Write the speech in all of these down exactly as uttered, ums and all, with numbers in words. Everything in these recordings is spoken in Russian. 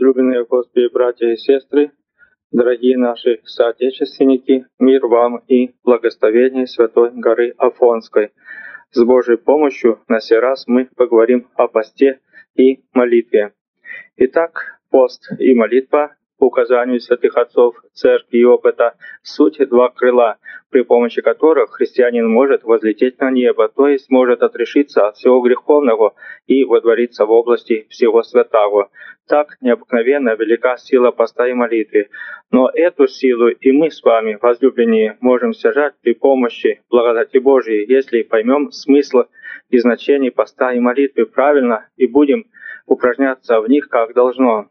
Возлюбленные в Господе братья и сестры, дорогие наши соотечественники, мир вам и благословение Святой горы Афонской. С Божьей помощью на сей раз мы поговорим о посте и молитве. Итак, пост и молитва по указанию святых отцов, церкви и опыта — суть два крыла, при помощи которых христианин может возлететь на небо, то есть может отрешиться от всего греховного и водвориться в области всего святого. Так необыкновенно велика сила поста и молитвы. Но эту силу и мы с вами, возлюбленные, можем стяжать при помощи благодати Божией, если поймем смысл и значение поста и молитвы правильно и будем упражняться в них как должно.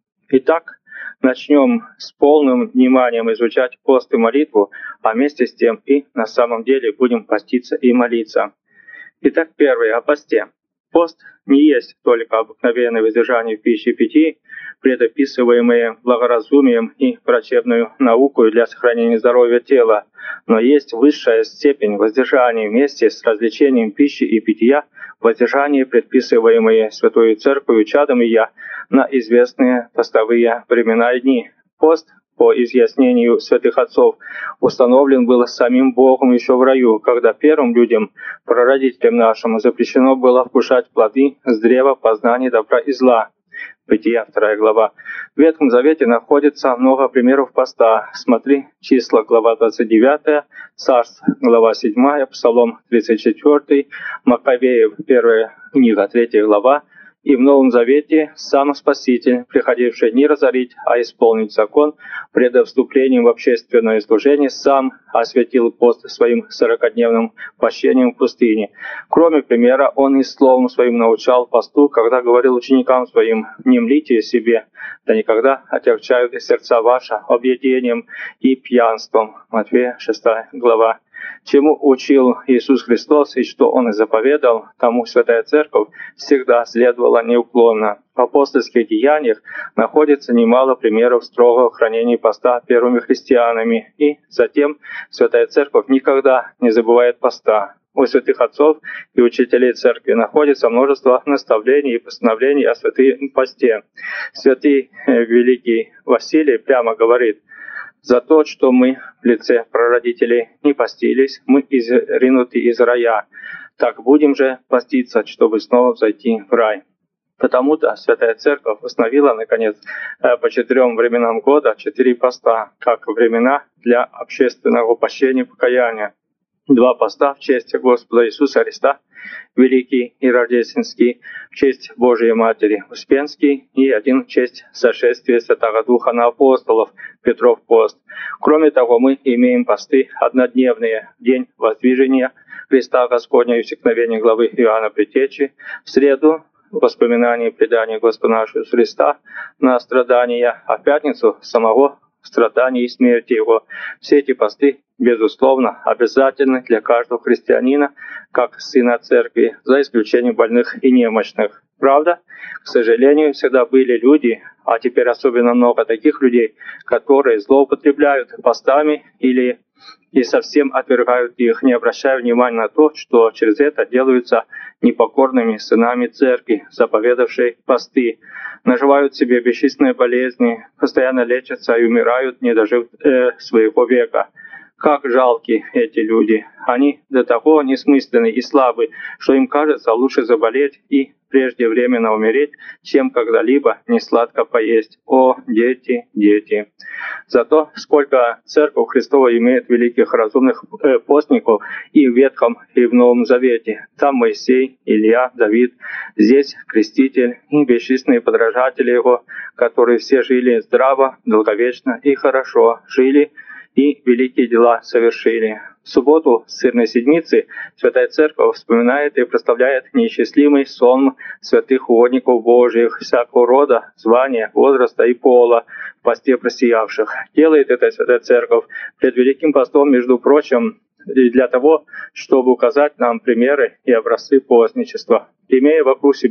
Итак, начнем с полным вниманием изучать пост и молитву, а вместе с тем и на самом деле будем поститься и молиться. Итак, первое — о посте. Пост не есть только обыкновенное воздержание в пище и питье, предописываемое благоразумием и врачебную наукой для сохранения здоровья тела, но есть высшая степень воздержания вместе с развлечением пищи и питья, воздержание, предписываемое Святою Церковью чадом и я на известные постовые времена и дни. Пост, по изъяснению святых отцов, установлен был самим Богом еще в раю, когда первым людям, прародителям нашим, запрещено было вкушать плоды с древа познания добра и зла. Бытия, вторая глава. В Ветхом Завете находится много примеров поста. Смотри, Числа, глава двадцать девятая, Царств, глава седьмая, Псалом тридцать четвёртый, Маккавеев, первая книга, третья глава. И в Новом Завете сам Спаситель, приходивший не разорить, а исполнить закон, пред вступлением в общественное служение, сам осветил пост своим сорокадневным пощением в пустыне. Кроме примера, он и словом своим научал посту, когда говорил ученикам своим: «Не млите себе, да никогда отягчают сердца ваши объедением и пьянством». Матфея, шестая глава. Чему учил Иисус Христос и что Он заповедал, тому Святая Церковь всегда следовала неуклонно. В апостольских деяниях находится немало примеров строгого хранения поста первыми христианами, и затем Святая Церковь никогда не забывает поста. У святых отцов и учителей Церкви находится множество наставлений и постановлений о святом посте. Святый великий Василий прямо говорит: «За то, что мы в лице прародителей не постились, мы изринуты из рая. Так будем же поститься, чтобы снова взойти в рай». Потому-то Святая Церковь установила, наконец, по четырем временам года четыре поста, как времена для общественного пощения и покаяния. Два поста в честь Господа Иисуса Христа, Великий и Рождественский, в честь Божией Матери, Успенский, и один в честь сошествия Святого Духа на апостолов, Петров пост. Кроме того, мы имеем посты однодневные: день воздвижения Христа Господня и всекновения главы Иоанна Предтечи, в среду воспоминание и предание Господа нашего Иисуса Христа на страдания, а в пятницу самого страдания и смерти Его. Все эти посты, безусловно, обязательны для каждого христианина, как сына Церкви, за исключением больных и немощных. Правда, к сожалению, всегда были люди, а теперь особенно много таких людей, которые злоупотребляют постами или и совсем отвергают их, не обращая внимания на то, что через это делаются непокорными сынами Церкви, заповедавшей посты, наживают себе бесчисленные болезни, постоянно лечатся и умирают, не дожив э, своего века. Как жалки эти люди! Они до того несмысленны и слабы, что им кажется лучше заболеть и преждевременно умереть, чем когда-либо несладко поесть. О, дети, дети! Зато сколько Церковь Христова имеет великих разумных э, постников и в Ветхом, и в Новом Завете. Там Моисей, Илья, Давид, здесь Креститель и бесчисленные подражатели его, которые все жили здраво, долговечно и хорошо, жили и великие дела совершили. В субботу сырной седмицы Святая Церковь вспоминает и прославляет неисчислимый сон святых угодников Божьих всякого рода, звания, возраста и пола в посте просиявших. Делает это Святая Церковь пред Великим постом, между прочим, и для того, чтобы указать нам примеры и образцы постничества. Имея вокруг себя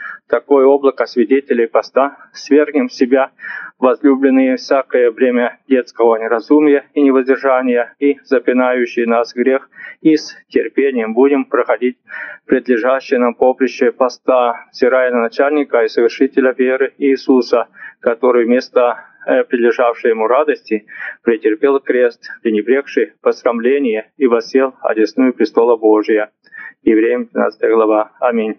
такое облако свидетелей поста, свергнем в себя, возлюбленные, всякое бремя детского неразумия и невоздержания, и запинающий нас грех, и с терпением будем проходить предлежащее нам поприще поста, взирая на начальника и совершителя веры Иисуса, который вместо прилежавшей ему радости претерпел крест, пренебрегший посрамление, и воссел одесную престола Божия. Евреям двенадцатая глава. Аминь.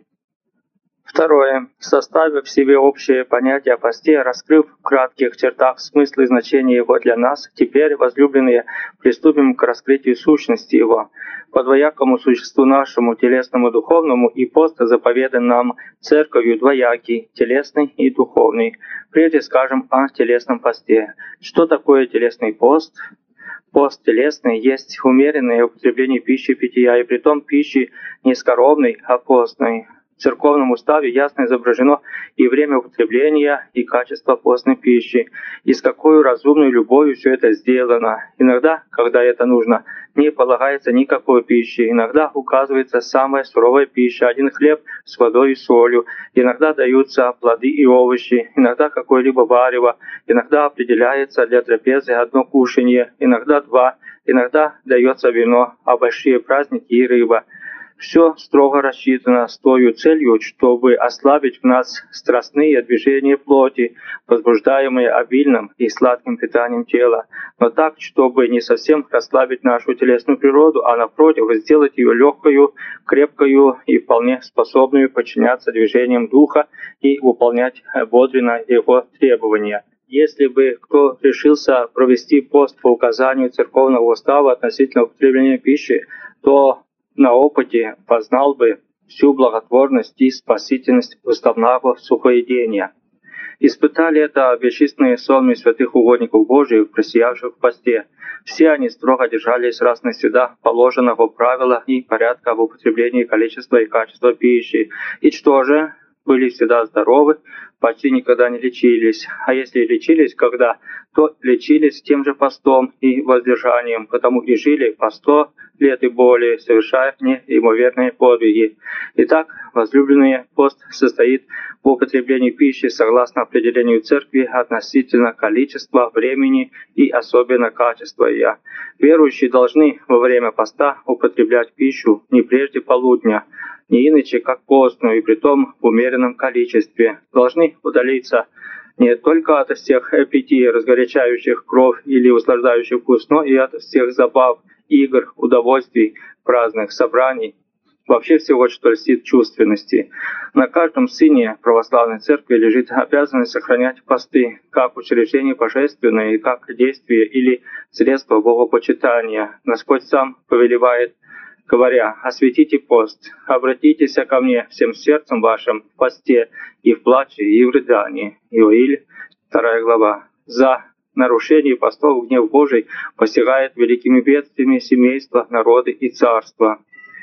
Второе. Составив в себе общее понятие о посте, раскрыв в кратких чертах смысл и значение его для нас, теперь, возлюбленные, приступим к раскрытию сущности его. По двоякому существу нашему, телесному и духовному, и пост заповедан нам церковью двоякий, телесный и духовный. Прежде скажем о телесном посте. Что такое телесный пост? Пост телесный есть умеренное употребление пищи и питья, и притом пищи не скоромной, а постной. В церковном уставе ясно изображено и время употребления, и качество постной пищи, и с какой разумной любовью все это сделано. Иногда, когда это нужно, не полагается никакой пищи, иногда указывается самая суровая пища, один хлеб с водой и солью, иногда даются плоды и овощи, иногда какое-либо варево, иногда определяется для трапезы одно кушанье, иногда два, иногда дается вино, а большие праздники и рыба. Все строго рассчитано с той целью, чтобы ослабить в нас страстные движения плоти, возбуждаемые обильным и сладким питанием тела, но так, чтобы не совсем расслабить нашу телесную природу, а напротив, сделать ее легкою, крепкою и вполне способную подчиняться движениям духа и выполнять бодренно его требования. Если бы кто решился провести пост по указанию церковного устава относительно употребления пищи, то на опыте познал бы всю благотворность и спасительность уставного сухоедения. Испытали это бесчисленные сонмы святых угодников Божиих, просиявших в посте. Все они строго держались раз навсегда положенного правила и порядка об употреблении количества и качества пищи. И что же? Были всегда здоровы, почти никогда не лечились. А если лечились когда, то лечились тем же постом и воздержанием, потому и жили по сто лет и более, совершая неимоверные подвиги. Итак, возлюбленные, пост состоит в употреблении пищи согласно определению церкви относительно количества, времени и особенно качества ее. Верующие должны во время поста употреблять пищу не прежде полудня, не иначе как постную, и притом в умеренном количестве. Должны удалиться не только от всех питий, разгорячающих кровь или услаждающих вкус, но и от всех забав, игр, удовольствий, праздных собраний, вообще всего, что льстит чувственности. На каждом сыне православной церкви лежит обязанность сохранять посты, как учреждение божественное и как действие или средство богопочитания. Господь сам повелевает, говоря: «Осветите пост, обратитесь ко мне всем сердцем вашим в посте и в плаче, и в рыдании». Иоиль, вторая глава. За нарушение постов гнев Божий постигает великими бедствиями семейства, народы и царства.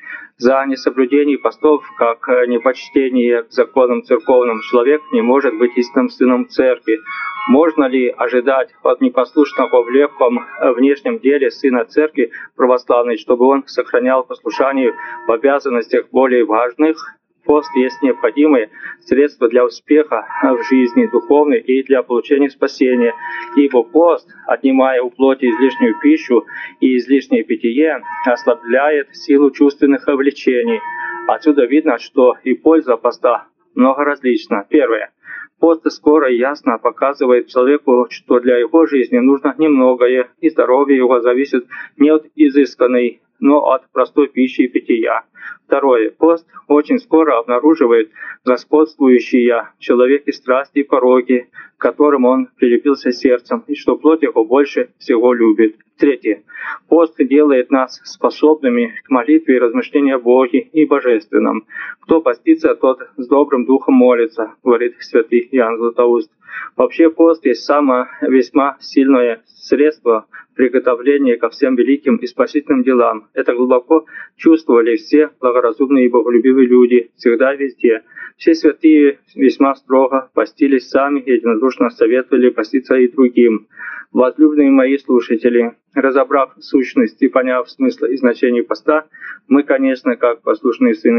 За несоблюдение постов, как непочтение к законам церковным, человек не может быть истинным сыном церкви. Можно ли ожидать от непослушного в легком внешнем деле сына церкви православной, чтобы он сохранял послушание в обязанностях более важных? Пост есть необходимое средство для успеха в жизни духовной и для получения спасения, ибо пост, отнимая у плоти излишнюю пищу и излишнее питье, ослабляет силу чувственных влечений. Отсюда видно, что и польза поста много различна. Первое. Пост скоро и ясно показывает человеку, что для его жизни нужно немногое, и здоровье его зависит не от изысканной, но от простой пищи и питья. Второе. Пост очень скоро обнаруживает господствующие в человеке страсти и пороки, к которым он прилепился сердцем, и что плоть его больше всего любит. Третье. Пост делает нас способными к молитве и размышлению о Боге и Божественном. Кто постится, тот с добрым духом молится, говорит святый Иоанн Златоуст. Вообще пост есть самое весьма сильное средство приготовления ко всем великим и спасительным делам. Это глубоко чувствовали все благоразумные и боголюбивые люди, всегда и везде. Все святые весьма строго постились сами и единодушно советовали поститься и другим. Возлюбленные мои слушатели, разобрав сущность и поняв смысл и значение поста, мы, конечно, как послушные сыны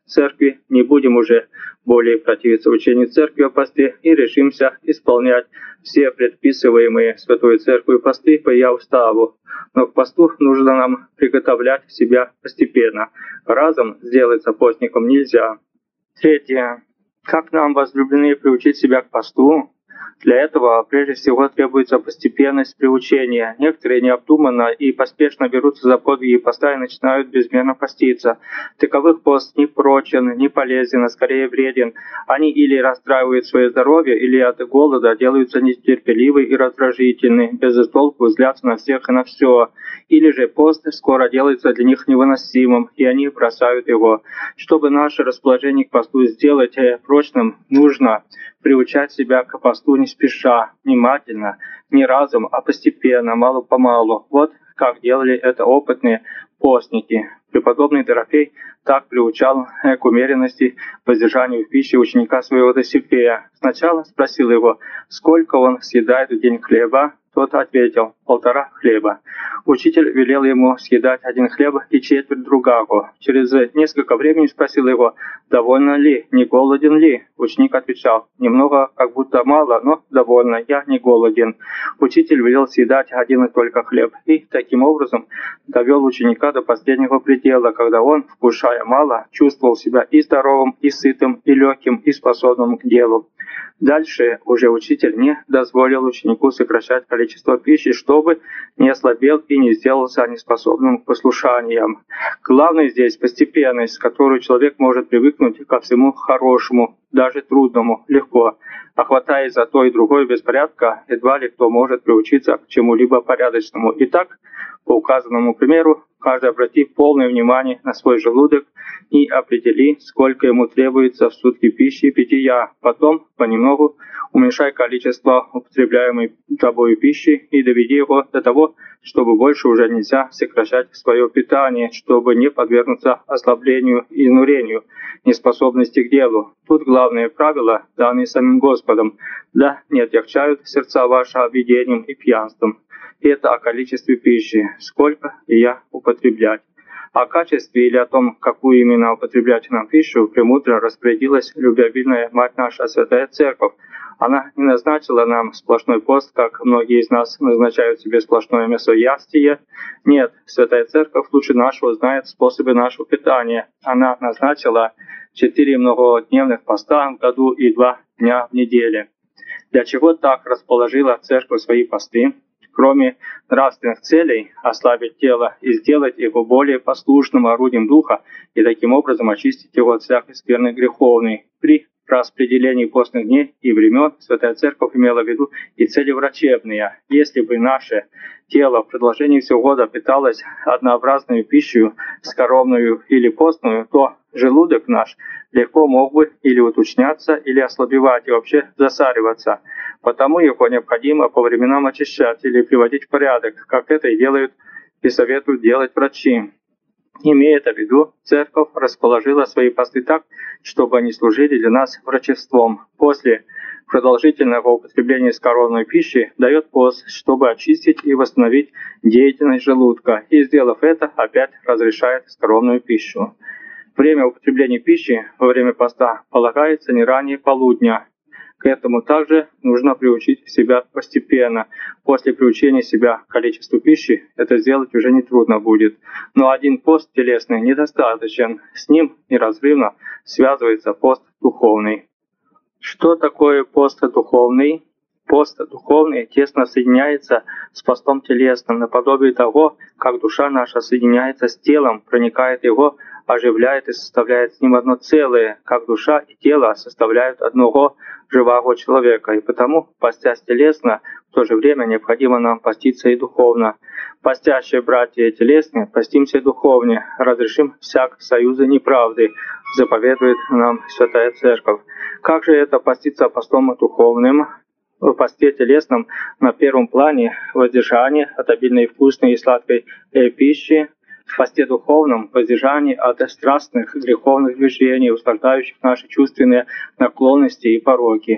церкви, не будем уже более противиться учению церкви о посте и решимся исполнять все предписываемые Святой Церковью посты по ее уставу. Но к посту нужно нам приготовлять себя постепенно. Разом сделаться постником нельзя. Третье. Как нам, возлюбленные, приучить себя к посту? Для этого прежде всего требуется постепенность приучения. Некоторые необдуманно и поспешно берутся за подвиги поста и начинают безмерно поститься. Таковых пост не прочен, не полезен, а скорее вреден. Они или расстраивают свое здоровье, или от голода делаются нетерпеливы и раздражительны, без толку злятся на всех и на все. Или же пост скоро делается для них невыносимым, и они бросают его. Чтобы наше расположение к посту сделать прочным, нужно приучать себя к посту не спеша, внимательно, не разом, а постепенно, мало-помалу. Вот как делали это опытные постники. Преподобный Дорофей так приучал к умеренности, воздержанию в пище ученика своего Досифея. Сначала спросил его, сколько он съедает в день хлеба. Тот ответил, полтора хлеба. Учитель велел ему съедать один хлеб и четверть другого. Через несколько времени спросил его, довольно ли, не голоден ли? Ученик отвечал, немного, как будто мало, но довольно, я не голоден. Учитель велел съедать один и только хлеб, и таким образом довел ученика до последнего предела, когда он, вкушая мало, чувствовал себя и здоровым, и сытым, и легким, и способным к делу. Дальше уже учитель не дозволил ученику сокращать количество пищи, чтобы не ослабел и не сделался неспособным к послушаниям. Главное здесь постепенность, с которой человек может привыкнуть ко всему хорошему, даже трудному, легко. А хватаясь за то и другое без порядка, едва ли кто может приучиться к чему-либо порядочному. Итак, по указанному примеру, каждый обрати полное внимание на свой желудок и определи, сколько ему требуется в сутки пищи и питья. Потом, понемногу, уменьшай количество употребляемой тобой пищи и доведи его до того, чтобы больше уже нельзя сокращать свое питание, чтобы не подвергнуться ослаблению и изнурению, неспособности к делу. Тут главное правило, данное самим Господом, да не отягчают сердца ваши объедением и пьянством. И это о количестве пищи, сколько ее употреблять. О качестве или о том, какую именно употреблять нам пищу, премудро распорядилась любвеобильная Мать наша Святая Церковь. Она не назначила нам сплошной пост, как многие из нас назначают себе сплошное мясоястие. Нет, Святая Церковь лучше нашего знает способы нашего питания. Она назначила четыре многодневных поста в году и два дня в неделе. Для чего так расположила Церковь свои посты? Кроме нравственных целей, ослабить тело и сделать его более послушным орудием Духа и таким образом очистить его от всякой скверны греховной. При распределении постных дней и времен Святая Церковь имела в виду и цели врачебные. Если бы наше тело в продолжении всего года питалось однообразной пищей, скоромную или постную, то желудок наш легко мог бы или уточняться, или ослабевать и вообще засариваться. Потому его необходимо по временам очищать или приводить в порядок, как это и делают и советуют делать врачи. Имея это в виду, Церковь расположила свои посты так, чтобы они служили для нас врачеством. После продолжительного употребления скоромной пищи дает пост, чтобы очистить и восстановить деятельность желудка, и, сделав это, опять разрешает скоромную пищу. Время употребления пищи во время поста полагается не ранее полудня. К этому также нужно приучить себя постепенно. После приучения себя к количеству пищи это сделать уже нетрудно будет. Но один пост телесный недостаточен. С ним неразрывно связывается пост духовный. Что такое пост духовный? Пост духовный тесно соединяется с постом телесным, наподобие того, как душа наша соединяется с телом, проникает его, оживляет и составляет с ним одно целое, как душа и тело составляют одного живого человека. И потому, постясь телесно, в то же время необходимо нам поститься и духовно. Постящие братья телесные, постимся духовнее, разрешим всяк союза неправды, заповедует нам Святая Церковь. Как же это поститься постом духовным? В посте телесном на первом плане воздержание от обильной вкусной и сладкой пищи, в посте духовном воздержание от страстных греховных движений, услаждающих наши чувственные наклонности и пороки.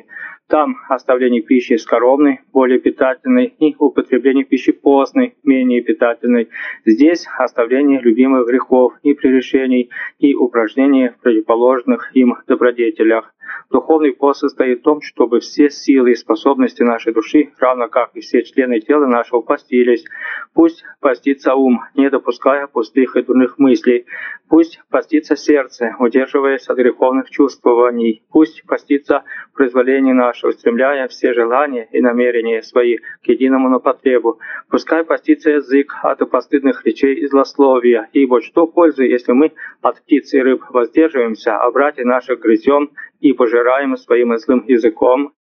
Там оставление пищи скоромной, более питательной, и употребление пищи постной, менее питательной. Здесь оставление любимых грехов и прегрешений и упражнение в противоположных им добродетелях. Духовный пост состоит в том, чтобы все силы и способности нашей души, равно как и все члены тела нашего, постились. Пусть постится ум, не допуская пустых и дурных мыслей. Пусть постится сердце, удерживаясь от греховных чувствований. Пусть постится произволение наше, устремляя все желания и намерения свои к единому на потребу. Пускай постится язык от постыдных речей и злословия. Ибо что пользы, если мы от птиц и рыб воздерживаемся, а братьев наших грызем и пожираем своим злым языком?